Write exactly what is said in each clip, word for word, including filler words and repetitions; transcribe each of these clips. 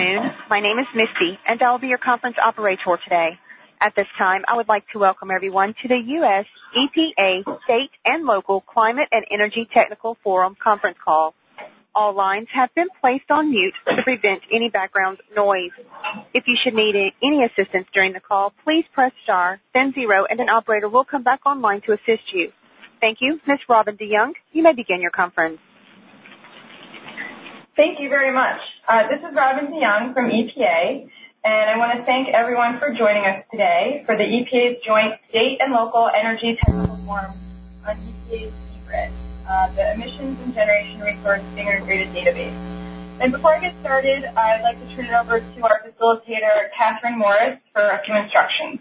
afternoon. My name is Misty, and I'll be your conference operator today. At this time, I would like to welcome everyone to the U S E P A State and Local Climate and Energy Technical Forum conference call. All lines have been placed on mute to prevent any background noise. If you should need any assistance during the call, please press star, then zero, and an operator will come back online to assist you. Thank you. Miz Robin DeYoung, you may begin your conference. Thank you very much. Uh, this is Robin DeYoung from E P A, and I want to thank everyone for joining us today for the E P A's Joint State and Local Energy Technical Forum on E P A's eGrid, uh, the Emissions and Generation Resource Integrated Database. And before I get started, I'd like to turn it over to our facilitator, Catherine Morris, for a few instructions.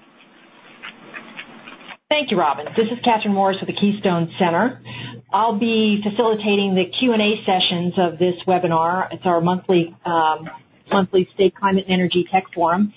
Thank you, Robin. This is Catherine Morris with the Keystone Center. I'll be facilitating the Q and A sessions of this webinar. It's our monthly um, monthly State Climate and Energy Tech Forum.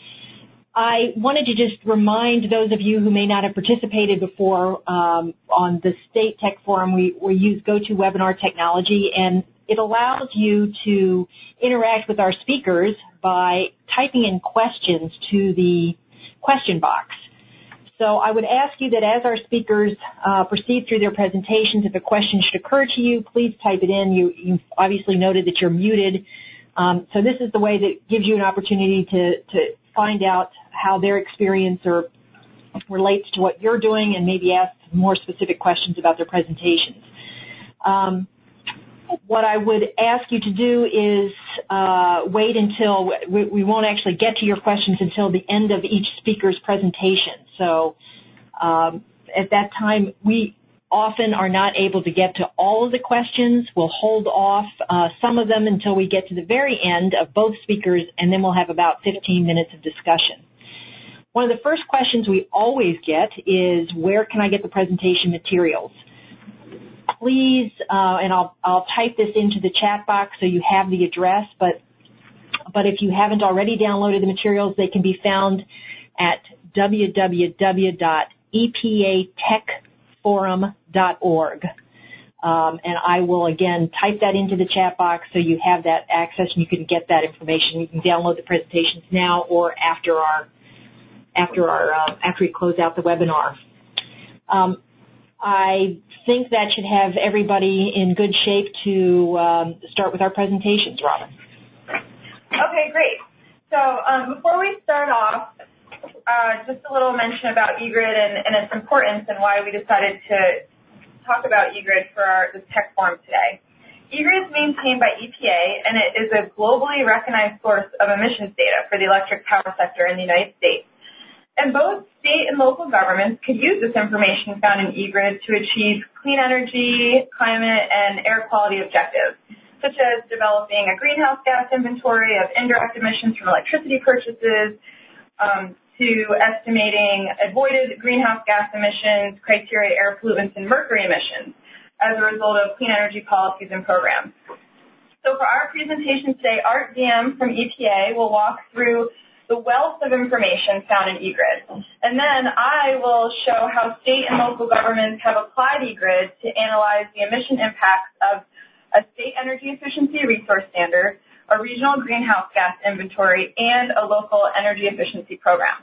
I wanted to just remind those of you who may not have participated before um, on the State Tech Forum, we, we use GoToWebinar technology, and it allows you to interact with our speakers by typing in questions to the question box. So I would ask you that as our speakers uh, proceed through their presentations, if a question should occur to you, please type it in. You, you obviously noted that you're muted. Um, so this is the way that gives you an opportunity to, to find out how their experience or relates to what you're doing and maybe ask more specific questions about their presentations. Um, what I would ask you to do is uh, wait until we, we won't actually get to your questions until the end of each speaker's presentation. So um, at that time, we often are not able to get to all of the questions. We'll hold off uh, some of them until we get to the very end of both speakers, and then we'll have about fifteen minutes of discussion. One of the first questions we always get is, where can I get the presentation materials? Please, uh, and I'll, I'll type this into the chat box so you have the address, but, but if you haven't already downloaded the materials, they can be found at w w w dot e p a tech forum dot org. Um, and I will, again, type that into the chat box so you have that access and you can get that information. You can download the presentations now or after our, after our, uh, after we close out the webinar. Um, I think that should have everybody in good shape to um, start with our presentations, Robin. Okay, great. So um, before we start off, uh, just a little mention about eGrid and, and its importance and why we decided to talk about eGrid for our, this tech forum today. eGrid is maintained by E P A, and it is a globally recognized source of emissions data for the electric power sector in the United States. And both state and local governments could use this information found in eGrid to achieve clean energy, climate, and air quality objectives, such as developing a greenhouse gas inventory of indirect emissions from electricity purchases, um, to estimating avoided greenhouse gas emissions, criteria air pollutants, and mercury emissions as a result of clean energy policies and programs. So for our presentation today, Art Diem from E P A will walk through the wealth of information found in eGrid. And then I will show how state and local governments have applied eGrid to analyze the emission impacts of a state energy efficiency resource standard, a regional greenhouse gas inventory, and a local energy efficiency program.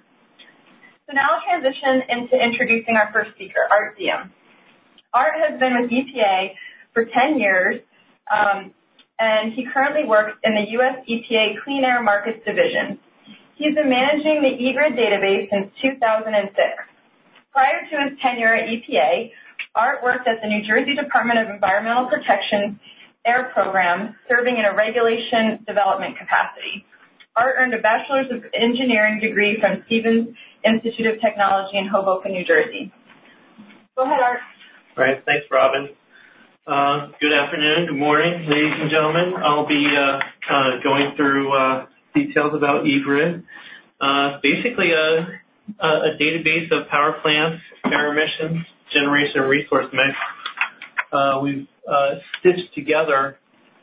So now I'll transition into introducing our first speaker, Art Diem. Art has been with E P A for ten years, um, and he currently works in the U S E P A Clean Air Markets Division. He's been managing the eGrid database since two thousand six. Prior to his tenure at E P A, Art worked at the New Jersey Department of Environmental Protection Air Program, serving in a regulation development capacity. Art earned a Bachelor's of Engineering degree from Stevens Institute of Technology in Hoboken, New Jersey. Go ahead, Art. All right, thanks, Robin. Uh, good afternoon, good morning, ladies and gentlemen. I'll be uh, uh, going through uh, details about eGrid. Uh, basically a, a database of power plants, air emissions, generation, and resource mix. Uh, we've uh, stitched together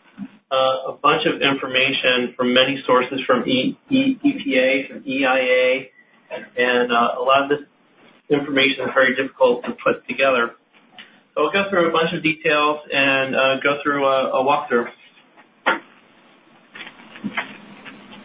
uh, a bunch of information from many sources, from e, e, E P A, from E I A, and uh, a lot of this information is very difficult to put together. So I'll go through a bunch of details and uh, go through a, a walkthrough.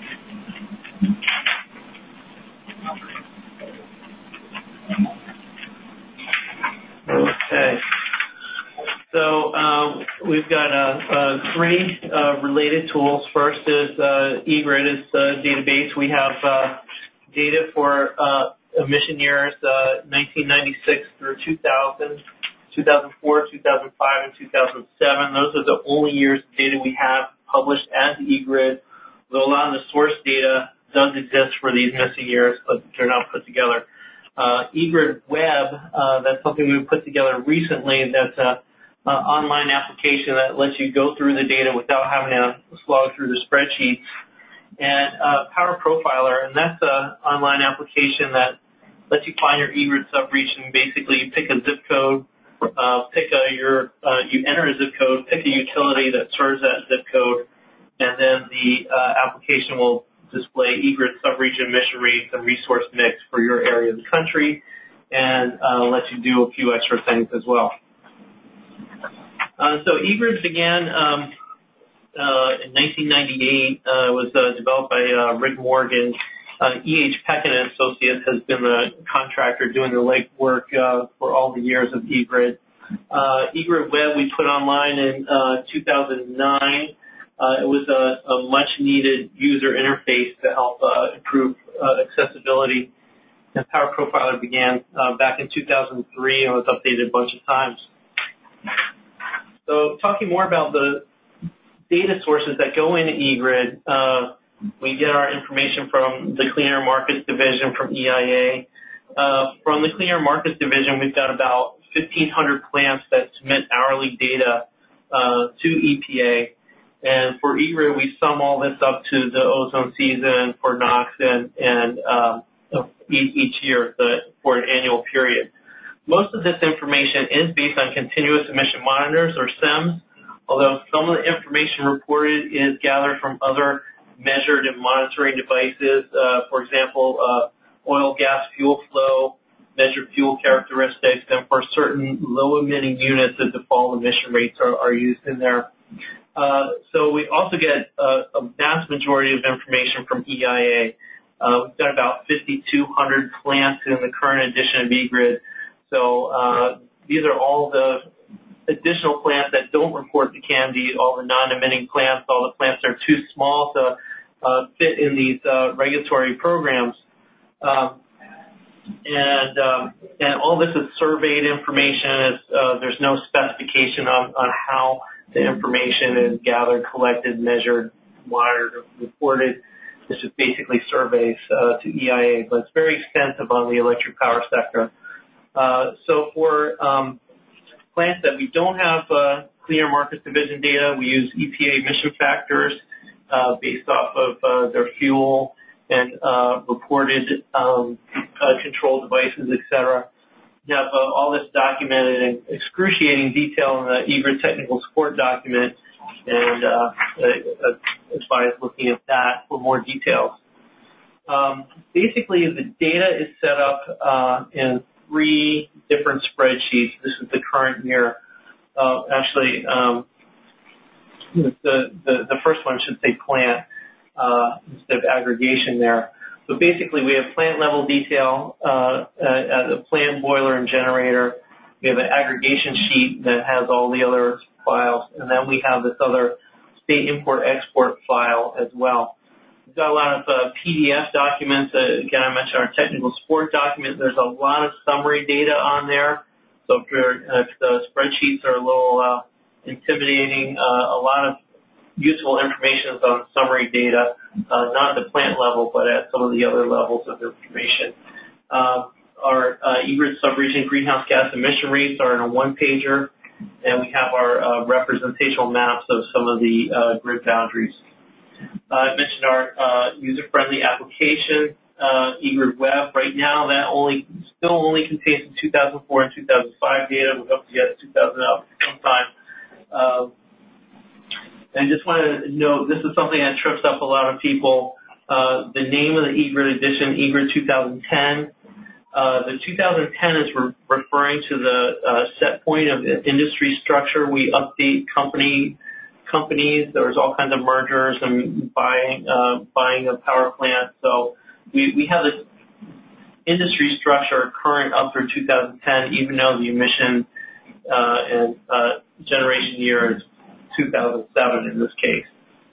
So um, we've got uh, uh, three uh, related tools. First is uh, eGrid is the database. We have uh, data for uh, emission years uh, nineteen ninety-six through two thousand, two thousand four, two thousand five, and two thousand seven. Those are the only years of data we have published as eGrid. Though a lot of the source data does exist for these missing years, but they're not put together. Uh, eGrid Web, uh, that's something we put together recently. That's a Uh, online application that lets you go through the data without having to slog through the spreadsheets. And uh, Power Profiler, and that's an online application that lets you find your eGrid subregion. Basically, you pick a zip code, uh, pick a, your, uh, you enter a zip code, pick a utility that serves that zip code, and then the uh, application will display eGrid subregion emission reads and resource mix for your area of the country, and uh, lets you do a few extra things as well. Uh, so eGrid began um, uh, in nineteen ninety-eight. Uh, it was uh, developed by uh, Rick Morgan. Uh, E H. Peck and Associates has been the contractor doing the legwork uh, for all the years of eGrid. Uh, eGrid Web we put online in uh, two thousand nine. Uh, it was a, a much-needed user interface to help uh, improve uh, accessibility. And Power Profiler began uh, back in two thousand three and was updated a bunch of times. So talking more about the data sources that go into eGrid, uh, we get our information from the Clean Air Markets Division from E I A. Uh, from the Clean Air Markets Division, we've got about fifteen hundred plants that submit hourly data uh, to E P A. And for eGrid, we sum all this up to the ozone season for NOx and, and um, each year the, for an annual period. Most of this information is based on continuous emission monitors, or C E M S, although some of the information reported is gathered from other measured and monitoring devices. Uh, for example, uh, oil, gas, fuel flow, measured fuel characteristics, and for certain low-emitting units, the default emission rates are, are used in there. Uh, so we also get uh, a vast majority of information from E I A. Uh, we've got about fifty-two hundred plants in the current edition of eGrid. So uh, these are all the additional plants that don't report to CANDI, all the non-emitting plants, all the plants that are too small to uh, fit in these uh, regulatory programs. Um, and um, and all this is surveyed information. It's, uh, there's no specification on, on how the information is gathered, collected, measured, monitored, reported. It's just basically surveys uh, to E I A, but it's very extensive on the electric power sector. Uh, so for um, plants that we don't have uh, Clean Air Markets Division data, we use E P A emission factors uh, based off of uh, their fuel and uh, reported um, uh, control devices, et cetera. We have uh, all this documented in excruciating detail in the eGrid technical support document, and uh, I advise looking at that for more details. Um, basically, the data is set up uh, in three different spreadsheets. This is the current year. Uh, actually, um, the, the, the first one should say plant uh, instead of aggregation there. So basically, we have plant level detail uh, at the plant boiler and generator. We have an aggregation sheet that has all the other files, and then we have this other state import-export file as well. We've got a lot of uh, P D F documents. Uh, again, I mentioned our technical support document. There's a lot of summary data on there. So if, you're, if the spreadsheets are a little uh, intimidating, uh, a lot of useful information is on summary data, uh, not at the plant level, but at some of the other levels of information. Uh, our uh, eGrid subregion greenhouse gas emission rates are in a one-pager, and we have our uh, representational maps of some of the uh, grid boundaries. Uh, I mentioned our uh, user-friendly application, uh, eGrid Web. Right now, that only still only contains the two thousand four and two thousand five data. We hope to get two thousand out sometime. Uh, and just want to note, this is something that trips up a lot of people. Uh, the name of the eGrid edition, eGrid two thousand ten. Uh, the two thousand ten is re- referring to the uh, set point of industry structure. We update company companies. There's all kinds of mergers and buying uh, buying of power plants. So we, we have this industry structure current up through two thousand ten, even though the emission uh, and uh, generation year is two thousand seven in this case.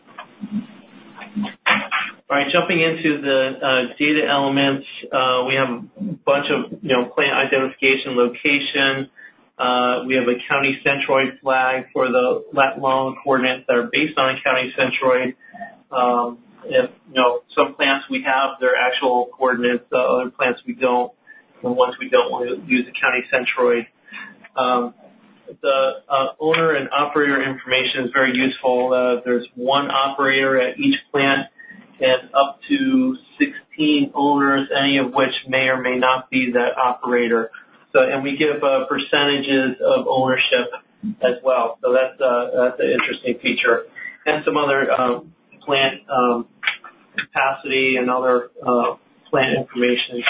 All right, jumping into the uh, data elements, uh, we have a bunch of, you know, plant identification, location. Uh, we have a county centroid flag for the lat long coordinates that are based on a county centroid. Um, if, you know, some plants we have their actual coordinates, uh, other plants we don't. And ones we don't want to use a county centroid. Um, the uh, owner and operator information is very useful. Uh, there's one operator at each plant and up to sixteen owners, any of which may or may not be that operator. So, and we give uh, percentages of ownership as well. So that's uh, that's an interesting feature, and some other um, plant um, capacity and other uh, plant information.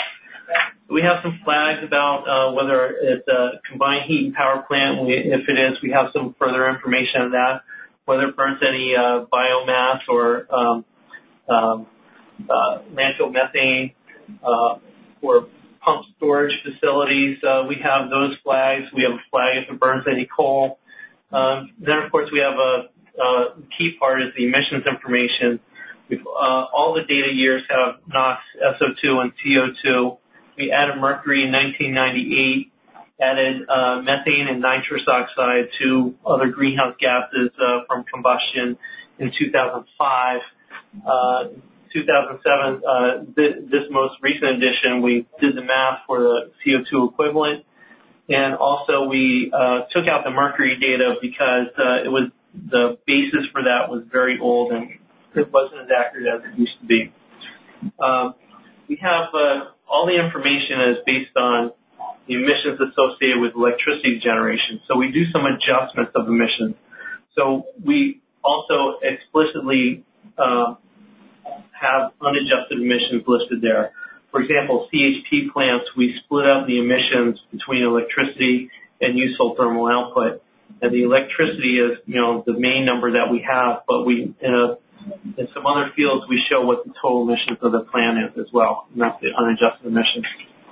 We have some flags about uh, whether it's a combined heat and power plant. We, if it is, we have some further information on that. Whether it burns any uh, biomass or um, um, uh, landfill methane uh, or pump storage facilities, uh, we have those flags. We have a flag if it burns any coal. Um, then, of course, we have a, a key part is the emissions information. We've, uh, all the data years have NOx, S O two, and C O two. We added mercury in nineteen ninety-eight, added uh, methane and nitrous oxide to other greenhouse gases uh, from combustion in two thousand five. Uh, two thousand seven, uh, th- this most recent edition, we did the math for the C O two equivalent, and also we uh, took out the mercury data because uh, it was the basis for that was very old and it wasn't as accurate as it used to be. Um, we have uh, all the information is based on the emissions associated with electricity generation. So we do some adjustments of emissions. So we also explicitly uh, have unadjusted emissions listed there. For example, C H P plants, we split up the emissions between electricity and useful thermal output. And the electricity is, you know, the main number that we have, but we, in, a, in some other fields, we show what the total emissions of the plant is as well, and that's the unadjusted emissions.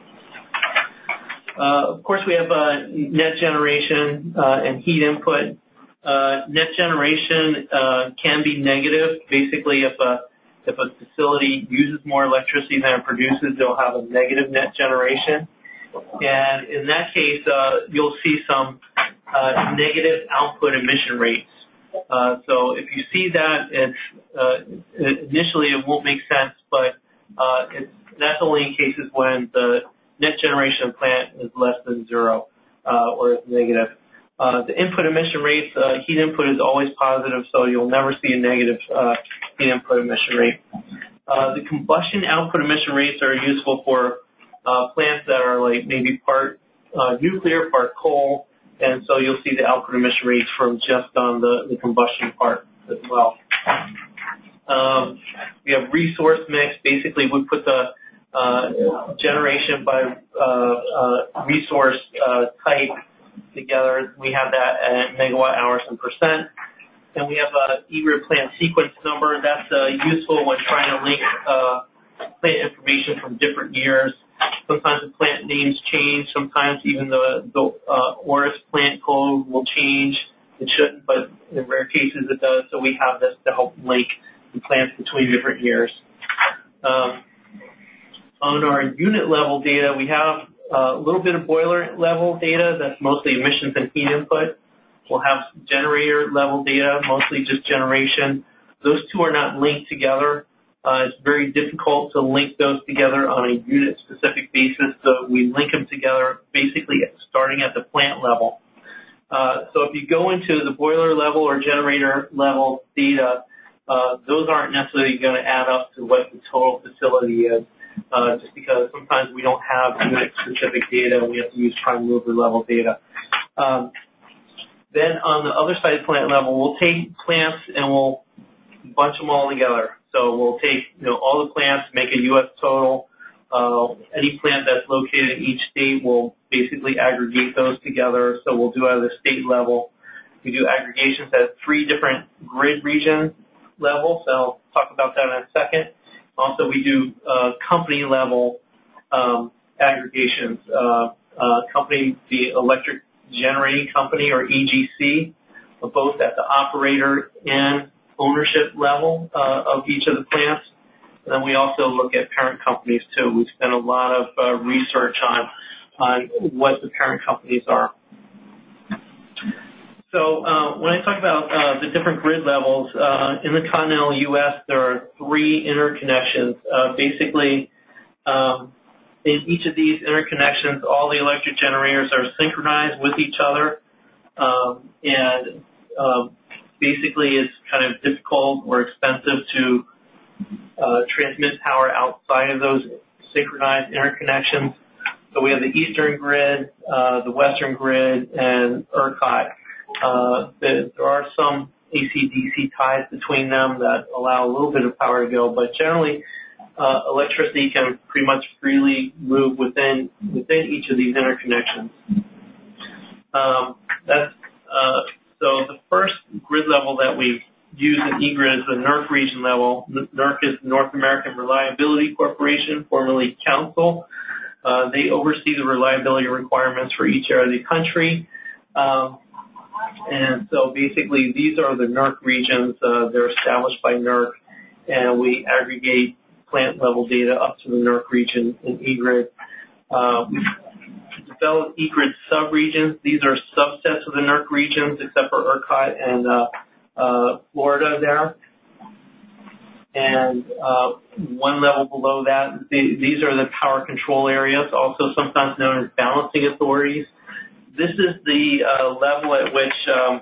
Uh, of course, we have uh, net generation uh, and heat input. Uh, net generation uh, can be negative. Basically, if a if a facility uses more electricity than it produces, they'll have a negative net generation. And in that case, uh, you'll see some uh, negative output emission rates. Uh, so if you see that, it's uh, initially it won't make sense, but uh, it's, that's only in cases when the net generation of the plant is less than zero uh, or is negative. Uh, the input emission rates, uh, heat input is always positive, so you'll never see a negative uh, heat input emission rate. Uh, the combustion output emission rates are useful for uh, plants that are like maybe part uh, nuclear, part coal, and so you'll see the output emission rates from just on the, the combustion part as well. Um, we have resource mix. Basically, we put the uh, generation by uh, uh, resource uh, type together. We have that at megawatt hours and percent. And we have a E G R I D plant sequence number. That's uh, useful when trying to link uh, plant information from different years. Sometimes the plant names change. Sometimes even the, the uh, O R I S plant code will change. It shouldn't, but in rare cases it does. So we have this to help link the plants between different years. Um, on our unit level data, we have a little bit of boiler level data. That's mostly emissions and heat input. We'll have generator level data, mostly just generation. Those two are not linked together. Uh, it's very difficult to link those together on a unit-specific basis, so we link them together basically starting at the plant level. Uh, so if you go into the boiler level or generator level data, uh, those aren't necessarily going to add up to what the total facility is, uh, just because sometimes we don't have unit-specific data and we have to use prime mover level data. Um, then on the other side of the plant level, we'll take plants and we'll bunch them all together. So we'll take, you know, all the plants, make a U S total. Uh, any plant that's located in each state, we'll basically aggregate those together. So we'll do it at the state level. We do aggregations at three different grid region levels. So I'll talk about that in a second. Also, we do uh, company level um, aggregations. Uh, uh, company, the electric generating company, or E G C, both at the operator and ownership level uh, of each of the plants. And then we also look at parent companies too. We've spent a lot of uh, research on on what the parent companies are. So uh, when I talk about uh, the different grid levels, uh, in the continental U S there are three interconnections. Uh, basically, um, in each of these interconnections, all the electric generators are synchronized with each other, um, and um, basically it's kind of difficult or expensive to uh, transmit power outside of those synchronized interconnections. So we have the eastern grid, uh, the western grid, and ERCOT. Uh, there are some A C D C ties between them that allow a little bit of power to go, but generally uh, electricity can pretty much freely move within within each of these interconnections. Um, that's, uh, so the first grid level that we use in E G R I D is the NERC region level. NERC is North American Reliability Corporation, formerly Council. Uh, they oversee the reliability requirements for each area of the country. Um, and so basically these are the NERC regions. Uh, they're established by NERC, and we aggregate plant level data up to the NERC region in E G R I D. Uh, we develop E G R I D subregions. These are subsets of the NERC regions except for ERCOT and uh, uh, Florida there. And uh, one level below that, the, these are the power control areas, also sometimes known as balancing authorities. This is the uh, level at which um,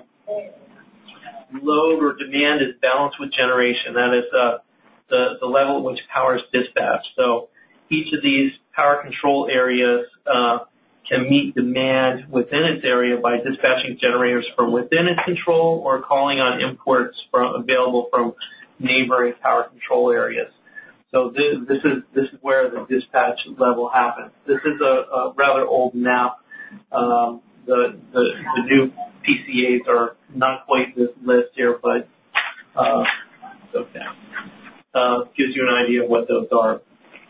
load or demand is balanced with generation. That is uh, the, the level at which power is dispatched. So each of these power control areas uh, can meet demand within its area by dispatching generators from within its control or calling on imports from, available from neighboring power control areas. So this, this is this is where the dispatch level happens. This is a, a rather old map. Um, the, the the new P C As are not quite this list here, but uh, okay, uh, gives you an idea of what those are.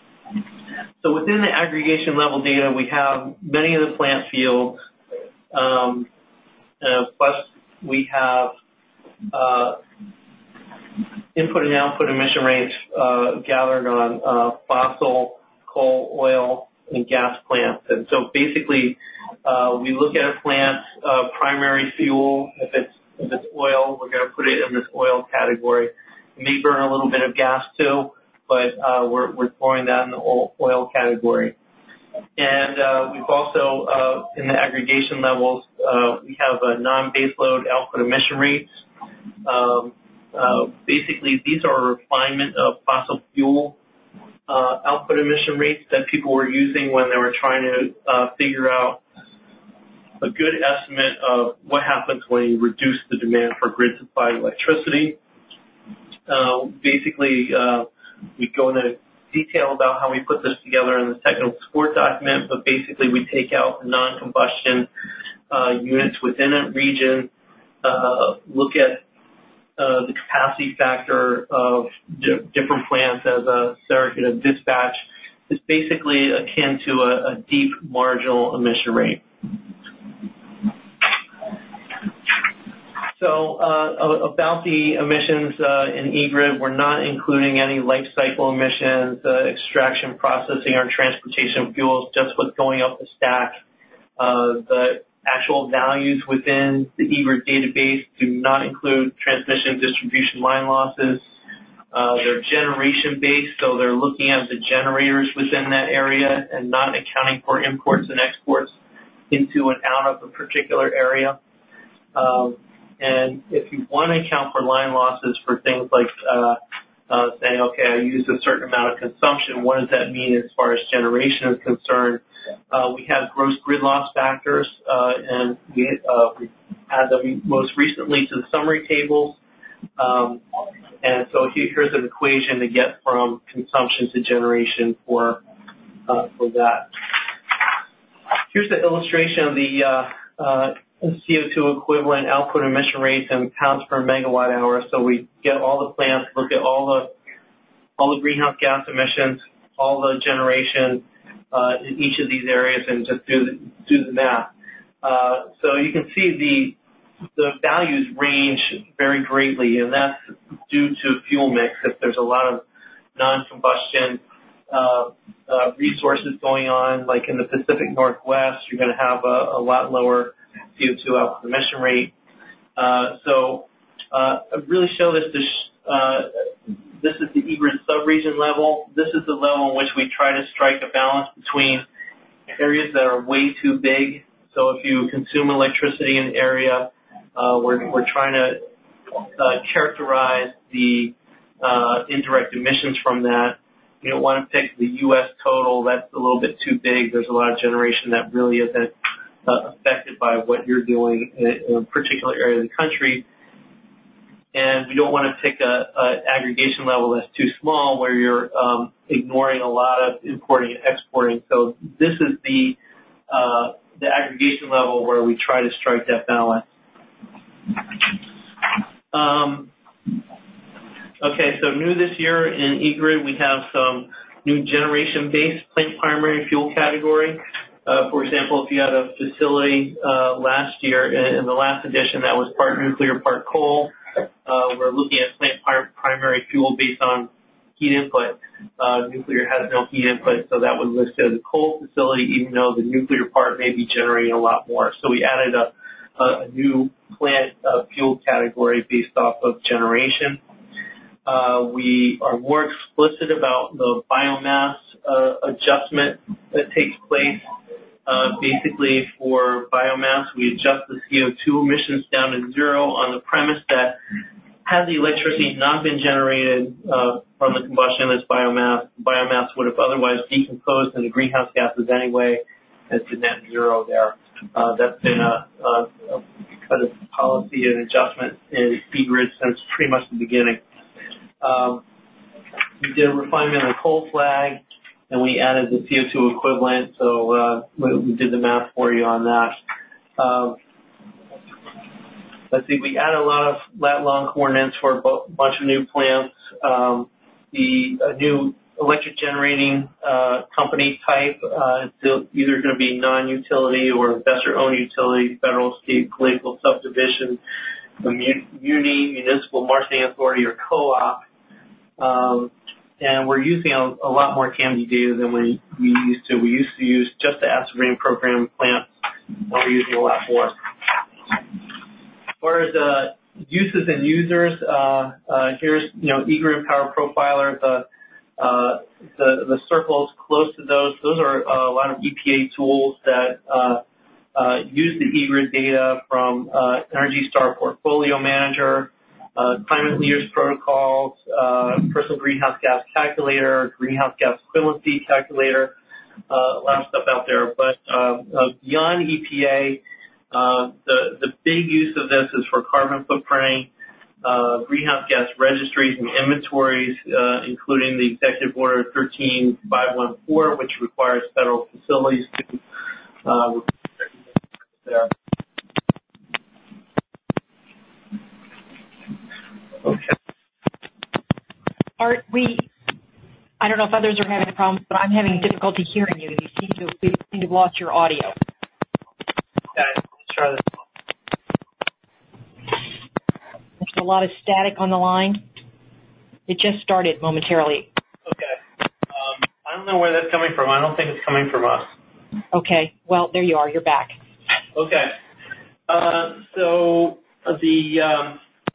So within the aggregation level data, we have many of the plant fields. Um, uh, plus, we have uh, input and output emission rates uh, gathered on uh, fossil, coal, oil, and gas plants. And so basically, uh, we look at a plant's uh, primary fuel. If it's if it's oil, we're going to put it in this oil category. It may burn a little bit of gas too, but uh, we're we're throwing that in the oil category. And uh, we've also, uh, in the aggregation levels, uh, we have a non-baseload output emission rates. Um, Uh, basically, these are a refinement of fossil fuel uh, output emission rates that people were using when they were trying to uh, figure out a good estimate of what happens when you reduce the demand for grid-supplied electricity. Uh, basically, uh, we go into detail about how we put this together in the technical support document, but basically we take out the non-combustion uh, units within a region, uh, look at Uh, the capacity factor of di- different plants as a surrogate of dispatch. Is basically akin to a, a deep marginal emission rate. So uh, about the emissions uh, in E G R I D, we're not including any life cycle emissions, uh, extraction, processing, or transportation of fuels, just what's going up the stack. Uh, the actual values within the E G R I D database do not include transmission and distribution line losses. Uh, they're generation-based, so they're looking at the generators within that area and not accounting for imports and exports into and out of a particular area. Um, and if you want to account for line losses for things like uh, uh, saying, okay, I used a certain amount of consumption, what does that mean as far as generation is concerned? Uh, we have gross grid loss factors, uh, and we, uh, we add them most recently to the summary tables. Um, and so here's an equation to get from consumption to generation for uh, for that. Here's the illustration of the uh, uh, C O two equivalent output emission rates in pounds per megawatt hour. So we get all the plants, look at all the all the greenhouse gas emissions, all the generation. Uh, in each of these areas, and just do the, do the math. Uh, so you can see the the values range very greatly, and that's due to fuel mix. If there's a lot of non-combustion uh, uh, resources going on, like in the Pacific Northwest, you're going to have a, a lot lower C O two output emission rate. Uh, so uh, I really show this to sh- uh, this is the eGrid subregion level. This is the level in which we try to strike a balance between areas that are way too big. So if you consume electricity in an area, uh, we're, we're trying to uh, characterize the uh, indirect emissions from that. You don't want to pick the U S total. That's a little bit too big. There's a lot of generation that really isn't uh, affected by what you're doing in, in a particular area of the country. And we don't want to pick a, a aggregation level that's too small where you're um, ignoring a lot of importing and exporting. So this is the uh, the aggregation level where we try to strike that balance. Um, okay, so new this year in eGrid, we have some new generation-based plant primary fuel category. Uh, for example, if you had a facility uh, last year in the last edition that was part nuclear, part coal, Uh, we're looking at plant primary fuel based on heat input. Uh, nuclear has no heat input, so that was listed as a coal facility, even though the nuclear part may be generating a lot more. So we added a, a new plant uh, fuel category based off of generation. Uh, we are more explicit about the biomass uh, adjustment that takes place. Uh, basically, for biomass, we adjust the C O two emissions down to zero on the premise that had the electricity not been generated uh, from the combustion of this biomass, biomass would have otherwise decomposed into greenhouse gases anyway. It's a net zero there. Uh, that's been a, a, a kind of policy and adjustment in eGrid since pretty much the beginning. Um, we did a refinement on the coal flag, and we added the C O two equivalent, so uh, we, we did the math for you on that. Um, let's see, we added a lot of lat-long coordinates for a bunch of new plants. Um, the a new electric generating uh, company type uh, is either going to be non-utility or investor-owned utility, federal, state, political subdivision, muni, municipal marketing authority, or co-op. Um, And we're using a, a lot more C A M D data than we, we used to. We used to use just the acid rain program plants, and we're using a lot more. As far as uh, uses and users, uh, uh, here's you know eGrid Power Profiler. The uh, the the circles close to those. Those are uh, a lot of E P A tools that uh, uh, use the eGrid data from uh, Energy Star Portfolio Manager. Uh, climate leaders protocols, uh, personal greenhouse gas calculator, greenhouse gas equivalency calculator, uh, a lot of stuff out there. But uh, uh, beyond E P A, uh, the the big use of this is for carbon footprinting, uh, greenhouse gas registries and inventories, uh, including the Executive Order thirteen five one four, which requires federal facilities to uh, there. Okay. Art, we, I don't know if others are having problems, but I'm having difficulty hearing you. You seem to, we seem to have lost your audio. Okay, let's try this. There's a lot of static on the line. It just started momentarily. Okay. Um, I don't know where that's coming from. I don't think it's coming from us. Okay. Well, there you are. You're back. Okay. Uh, so the... Um,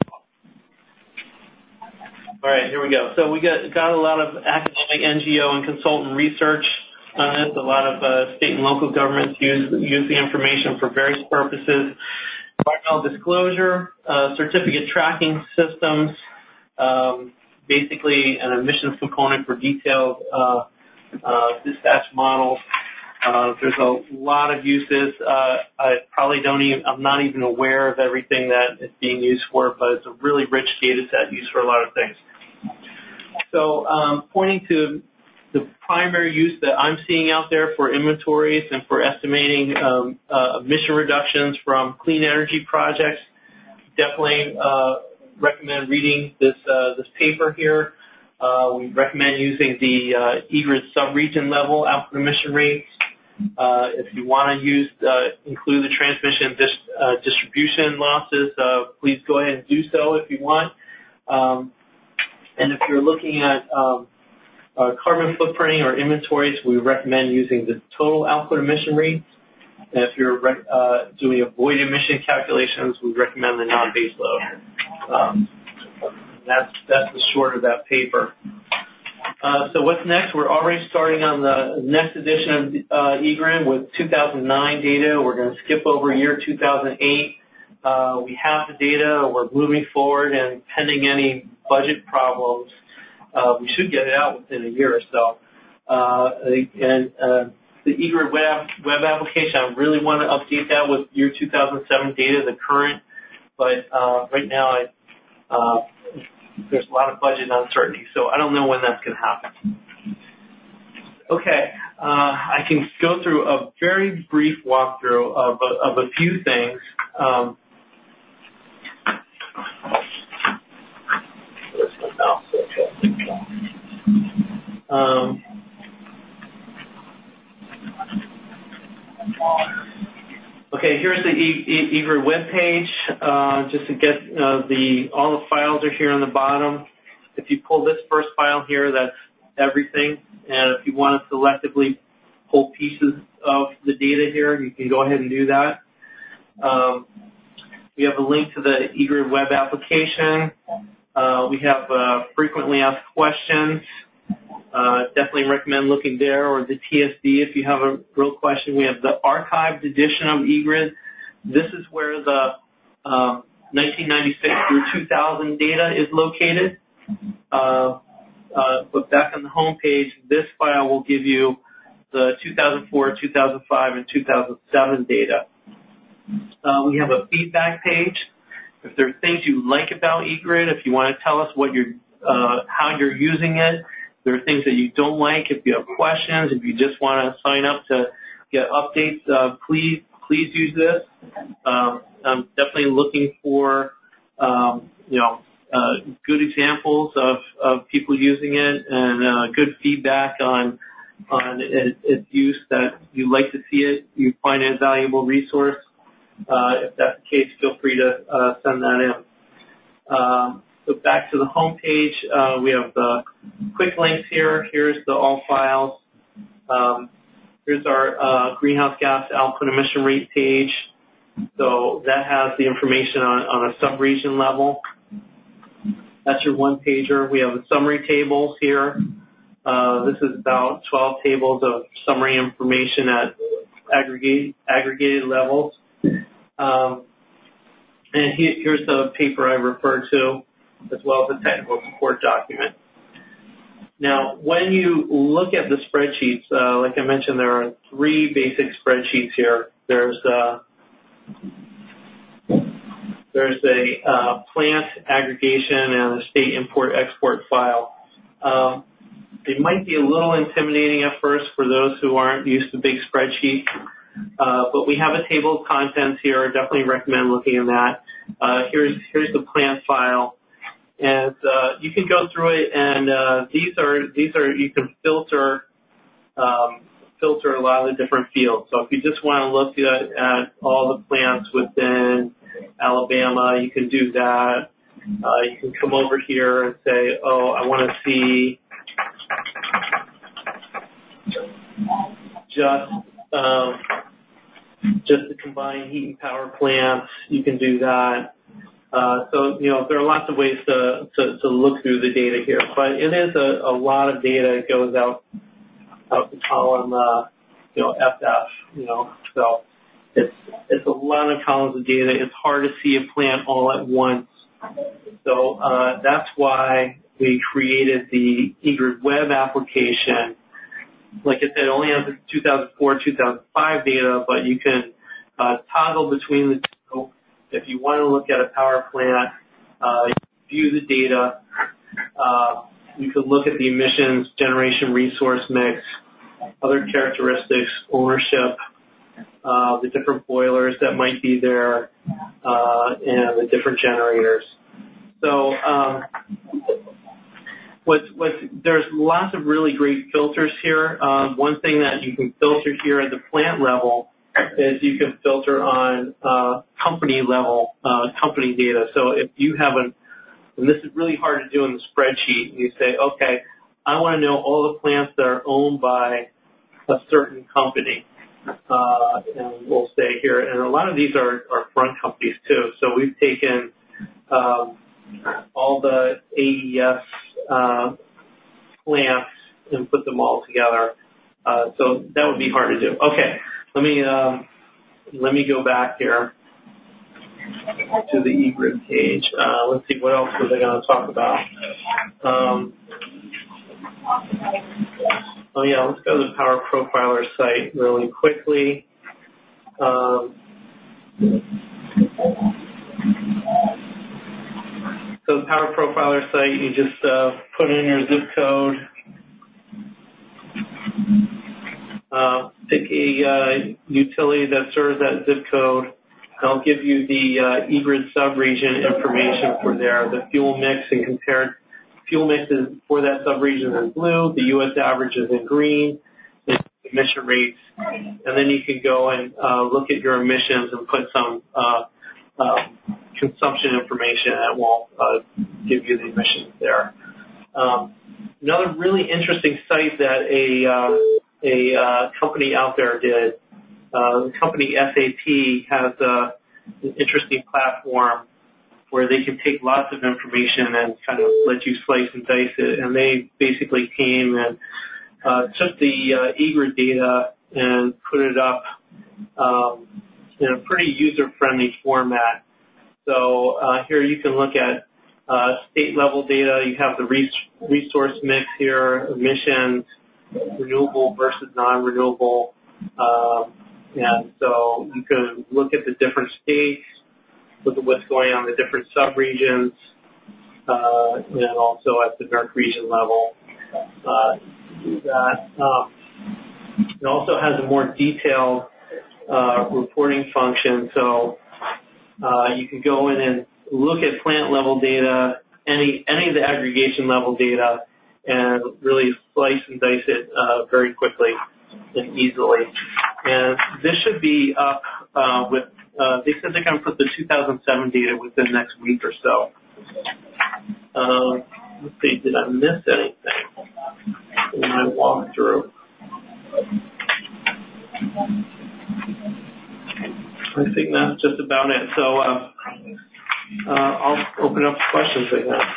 All right, here we go. So we got got a lot of academic N G O and consultant research on this. A lot of uh, state and local governments use use the information for various purposes. Environmental disclosure, uh, certificate tracking systems, um, basically an emissions component for detailed uh, uh, dispatch models. Uh, there's a lot of uses. Uh, I probably don't even. I'm not even aware of everything that it's being used for, but it's a really rich data set used for a lot of things. So um, pointing to the primary use that I'm seeing out there for inventories and for estimating um, uh, emission reductions from clean energy projects, definitely uh, recommend reading this uh, this paper here. Uh, we recommend using the uh, eGrid subregion level output emission rates. Uh, if you want to use uh, include the transmission dis, uh, distribution losses, uh, please go ahead and do so if you want. Um, and if you're looking at um, uh, carbon footprinting or inventories, we recommend using the total output emission rates. And if you're uh, doing a void emission calculations, we recommend the non-base load. Um, that's that's the short of that paper. Uh, so what's next? We're already starting on the next edition of uh, eGrid with two thousand nine data. We're going to skip over year two thousand eight. Uh, we have the data. We're moving forward, and pending any budget problems, uh, we should get it out within a year or so. Uh, and uh, the eGrid web, web application, I really want to update that with year two thousand seven data, the current. But uh, right now, I, uh, there's a lot of budget uncertainty, so I don't know when that's going to happen. Okay, uh, I can go through a very brief walkthrough of a, of a few things. Um, um, Okay, here's the eGrid web page. Uh, just to get uh, the all the files are here on the bottom. If you pull this first file here, that's everything. And if you want to selectively pull pieces of the data here, you can go ahead and do that. Um, we have a link to the eGrid web application. Uh, we have uh, frequently asked questions. Uh, definitely recommend looking there, or the T S D if you have a real question. We have the archived edition of eGrid. This is where the um, nineteen ninety-six through two thousand data is located. Uh, uh, but back on the home page, this file will give you the two thousand four, two thousand five, and two thousand seven data. Uh, we have a feedback page. If there are things you like about eGrid, if you want to tell us what you're, uh, how you're using it, there are things that you don't like. If you have questions, if you just want to sign up to get updates, uh, please please use this. Um, I'm definitely looking for um, you know uh, good examples of, of people using it and uh, good feedback on on it, its use, that you like to see it, you find it a valuable resource. Uh, if that's the case, feel free to uh, send that in. Um, So back to the home page, uh, we have the quick links here. Here's the all files. Um, here's our uh, greenhouse gas output emission rate page. So that has the information on, on a sub-region level. That's your one pager. We have the summary tables here. Uh, this is about twelve tables of summary information at aggregate, aggregated levels. Um, and he, here's the paper I referred to, as well as a technical support document. Now, when you look at the spreadsheets, uh, like I mentioned, there are three basic spreadsheets here. There's uh, there's a uh, plant aggregation and a state import-export file. Um, they might be a little intimidating at first for those who aren't used to big spreadsheets, uh, but we have a table of contents here. I definitely recommend looking at that. Uh, here's here's the plant file. And uh, you can go through it, and uh, these are these are you can filter um, filter a lot of the different fields. So if you just want to look at, at all the plants within Alabama, you can do that. Uh, you can come over here and say, oh, I want to see just um, just the combined heat and power plants. You can do that. Uh, so, you know, there are lots of ways to, to, to look through the data here, but it is a, a lot of data. It goes out, out the column, uh, you know, F F, you know, so it's, it's a lot of columns of data. It's hard to see a plant all at once. So, uh, that's why we created the eGrid web application. Like I said, it only has the two thousand four, two thousand five data, but you can, uh, toggle between the two. If you want to look at a power plant, uh, view the data. Uh, you can look at the emissions, generation resource mix, other characteristics, ownership, uh, the different boilers that might be there, uh, and the different generators. So um, what, what, there's lots of really great filters here. Um, one thing that you can filter here at the plant level is you can filter on uh, company level, uh, company data. So if you have an, and this is really hard to do in the spreadsheet, you say, okay, I want to know all the plants that are owned by a certain company. Uh, and we'll say here, and a lot of these are, are front companies too. So we've taken um, all the A E S uh, plants and put them all together. Uh, so that would be hard to do. Okay, let me um, let me go back here to the E grid page. Uh, let's see, what else was I going to talk about? Um, Oh yeah, let's go to the Power Profiler site really quickly. Um, so the Power Profiler site, you just uh, put in your zip code, uh, pick a uh, utility that serves that zip code. I'll give you the uh, E grid subregion information for there, the fuel mix and compared fuel mixes for that subregion in blue, the U S average is in green, the emission rates, and then you can go and uh, look at your emissions and put some uh, uh, consumption information that will uh, give you the emissions there. Um, another really interesting site that a uh, a uh, company out there did, uh, the company S A P has uh, an interesting platform where they can take lots of information and kind of let you slice and dice it. And they basically came and uh, took the uh, E grid data and put it up um, in a pretty user-friendly format. So uh, here you can look at uh, state-level data. You have the res- resource mix here, emissions, renewable versus non-renewable. Um, and so you can look at the different states, look at what's going on in the different subregions, uh, and also at the N E R C region level. Uh, do that. Um, it also has a more detailed uh, reporting function, so uh, you can go in and look at plant level data, any any of the aggregation level data, and really slice and dice it uh, very quickly and easily. And this should be up uh, with. Uh, they said they're going to put the two thousand seven data within the next week or so. Um, let's see, did I miss anything in my walkthrough? I think that's just about it. So uh, uh, I'll open up questions right now.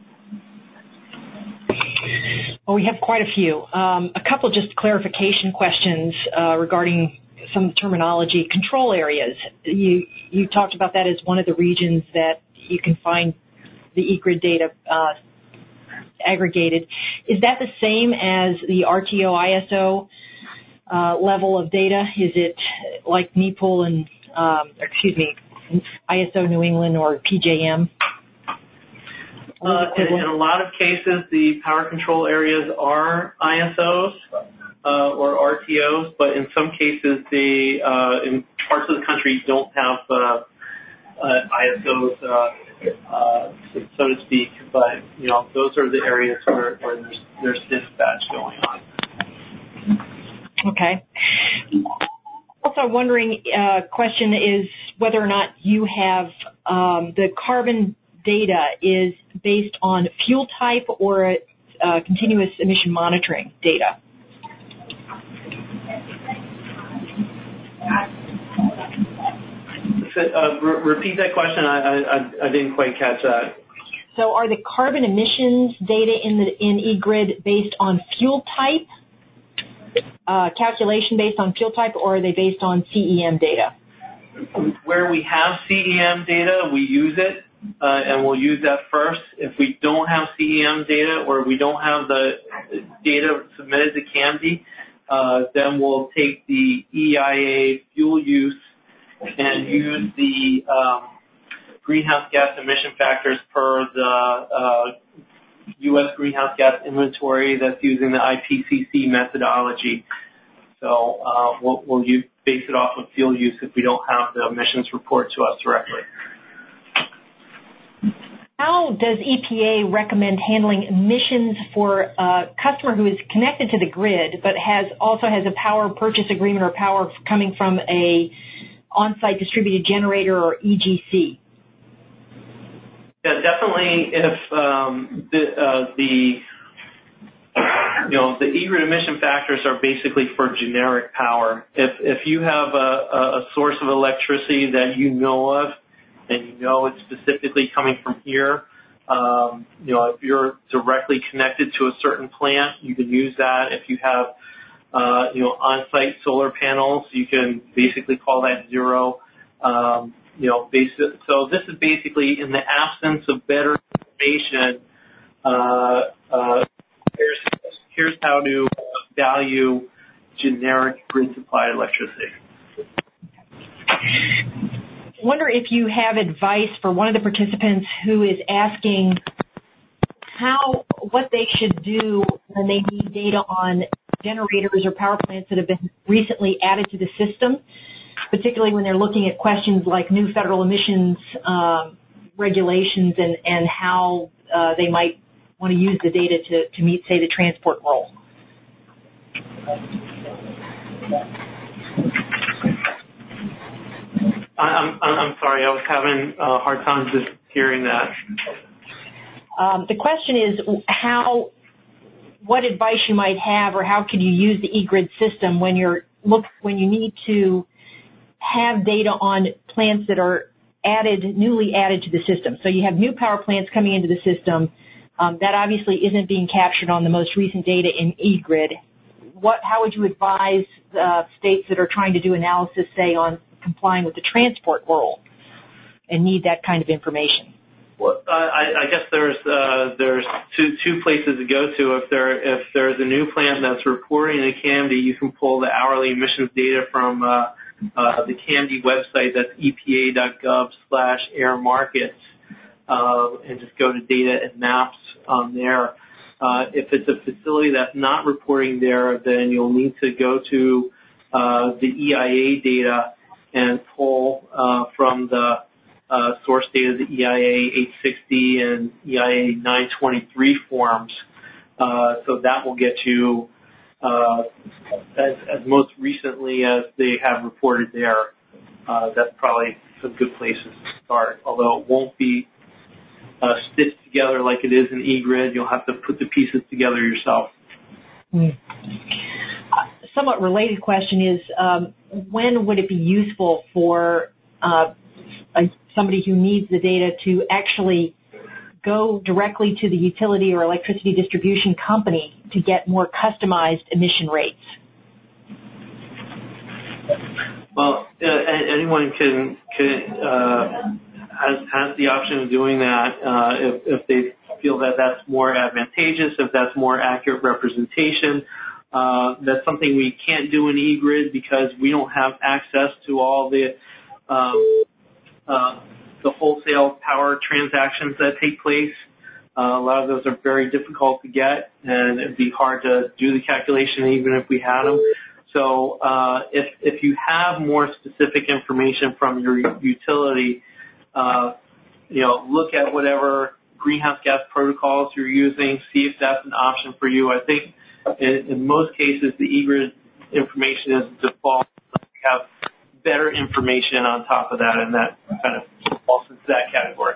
Well, we have quite a few. Um, a couple just clarification questions uh, regarding some terminology. Control areas. You you talked about that as one of the regions that you can find the E grid data uh, aggregated. Is that the same as the R T O I S O uh, level of data? Is it like N E P L and um, excuse me, I S O New England or P J M? Uh, in, in a lot of cases, the power control areas are I S Os. Uh, or R T Os, but in some cases, they uh, in parts of the country don't have uh, uh, I S Os, uh, uh, so to speak. But you know, those are the areas where, where there's there's dispatch going on. Okay. Also, wondering, uh, question is whether or not you have um, the carbon data is based on fuel type or uh, continuous emission monitoring data. Uh, re- repeat that question. I, I I didn't quite catch that. So, are the carbon emissions data in the in E grid based on fuel type, uh, calculation based on fuel type, or are they based on C E M data? Where we have C E M data, we use it, uh, and we'll use that first. If we don't have C E M data, or we don't have the data submitted to C A M D, uh, then we'll take the E I A fuel use and use the um, greenhouse gas emission factors per the uh, U S greenhouse gas inventory that's using the I P C C methodology. So uh, we'll, we'll use, base it off of fuel use if we don't have the emissions report to us directly. how does E P A recommend handling emissions for a customer who is connected to the grid but has also has a power purchase agreement or power coming from a on-site distributed generator or E G C? Yeah, definitely. If um, the uh, the you know the E-grid emission factors are basically for generic power. If if you have a, a source of electricity that you know of, and you know it's specifically coming from here, um, you know if you're directly connected to a certain plant, you can use that. If you have uh, you know on-site solar panels, you can basically call that zero. Um, You know, basic, so this is basically in the absence of better information. Uh, uh, here's here's how to value generic grid-supplied electricity. I wonder if you have advice for one of the participants who is asking how what they should do when they need data on generators or power plants that have been recently added to the system, particularly when they're looking at questions like new federal emissions um, regulations and, and how uh, they might want to use the data to, to meet, say, the transport role. I'm, I'm sorry, I was having a hard time just hearing that. Um, the question is how, what advice you might have, or how could you use the E-grid system when you're look when you need to have data on plants that are added, newly added to the system. So you have new power plants coming into the system. Um, that obviously isn't being captured on the most recent data in E-grid. What, how would you advise uh, states that are trying to do analysis, say, on complying with the transport rule and need that kind of information? Well, I, I guess there's uh, there's two two places to go to. If there if there's a new plant that's reporting to C A M D, you can pull the hourly emissions data from uh, uh, the C A M D website. That's E P A dot gov slash air markets, uh, and just go to data and maps on there. Uh, if it's a facility that's not reporting there, then you'll need to go to uh, the E I A data and pull uh, from the Uh, source data, the E I A eight sixty and E I A nine twenty-three forms. Uh, so that will get you uh, as, as most recently as they have reported there. Uh, that's probably some good places to start, although it won't be uh, stitched together like it is in E-grid. You'll have to put the pieces together yourself. Mm. Uh, somewhat related question is, um, when would it be useful for uh, a somebody who needs the data to actually go directly to the utility or electricity distribution company to get more customized emission rates? Well, uh, anyone can, can uh, has, has the option of doing that uh, if, if they feel that that's more advantageous, if that's more accurate representation. Uh, that's something we can't do in E-grid because we don't have access to all the um, Uh, the wholesale power transactions that take place. Uh, a lot of those are very difficult to get, and it would be hard to do the calculation even if we had them. So uh, if, if you have more specific information from your utility, uh, you know, look at whatever greenhouse gas protocols you're using, see if that's an option for you. I think in, in most cases the E-grid information is default. We have better information on top of that, and that kind of falls into that category.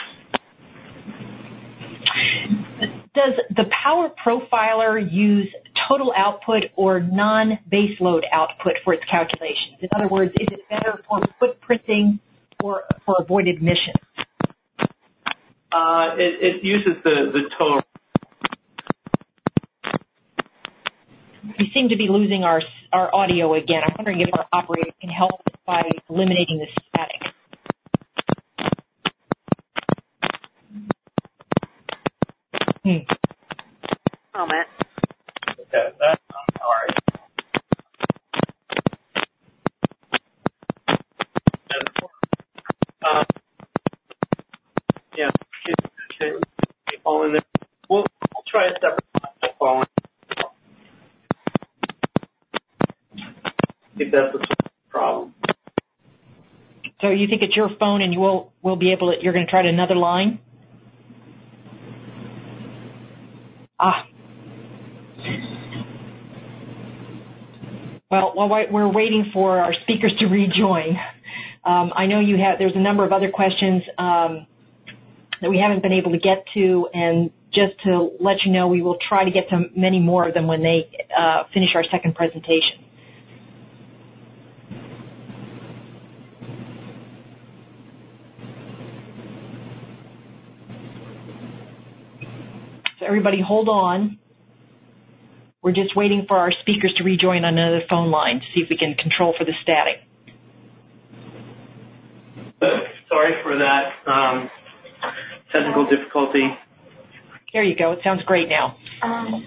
Does the Power Profiler use total output or non-base load output for its calculations? In other words, is it better for footprinting or for avoided emissions? Uh, it, it uses the, the total. We seem to be losing our our audio again. I'm wondering if our operator can help by eliminating the static. Hmm. Moment. Okay, that, I'm sorry. Uh, yeah, all in there. We'll, we'll try a separate phone. I think that's the problem. So you think it's your phone, and you will will be able to. You're going to try another line? Ah. Well, while we're waiting for our speakers to rejoin, um, I know you have. There's a number of other questions um, that we haven't been able to get to, and just to let you know, we will try to get to many more of them when they uh, finish our second presentation. So everybody hold on. We're just waiting for our speakers to rejoin on another phone line to see if we can control for the static. Uh, sorry for that um, technical difficulty. There you go. It sounds great now. Um,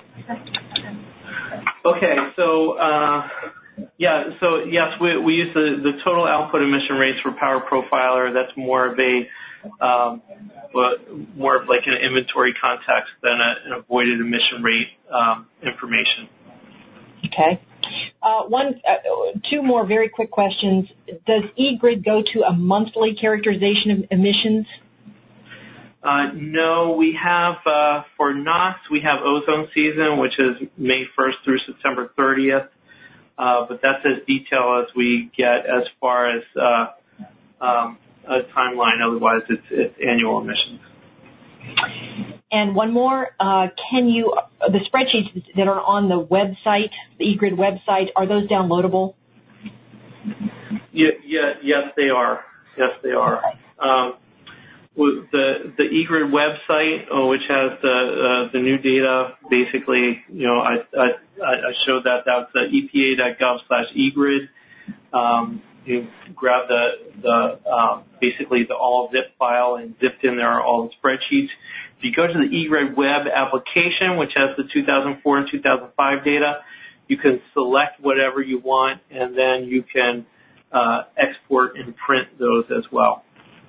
Okay, so uh, yeah, so yes, we, we use the, the total output emission rates for Power Profiler. That's more of a um, more of like an inventory context than a, an avoided emission rate um, information. Okay. Uh, one, uh, two more very quick questions. Does eGrid go to a monthly characterization of emissions? Uh, no, we have, uh, for NOx, we have ozone season, which is May first through September thirtieth, uh, but that's as detailed as we get as far as uh, um, a timeline. Otherwise, it's, it's annual emissions. And one more, uh, can you, uh, the spreadsheets that are on the website, the eGrid website, are those downloadable? Yeah, yeah, yes, they are. Yes, they are. Um, The the eGrid website, uh, which has the uh, the new data, basically, you know, I I, I showed that. That's uh, E P A dot gov slash eGrid. Um, you grab the the uh, basically the all zip file, and zipped in there are all the spreadsheets. If you go to the eGrid web application, which has the two thousand four and two thousand five data, you can select whatever you want, and then you can uh, export and print those as well.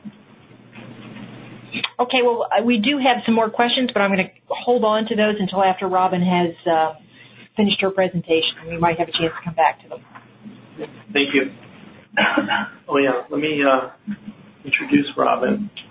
Okay, well, we do have some more questions, but I'm going to hold on to those until after Robin has uh, finished her presentation, and we might have a chance to come back to them. Thank you. Oh, yeah, let me uh, introduce Robin.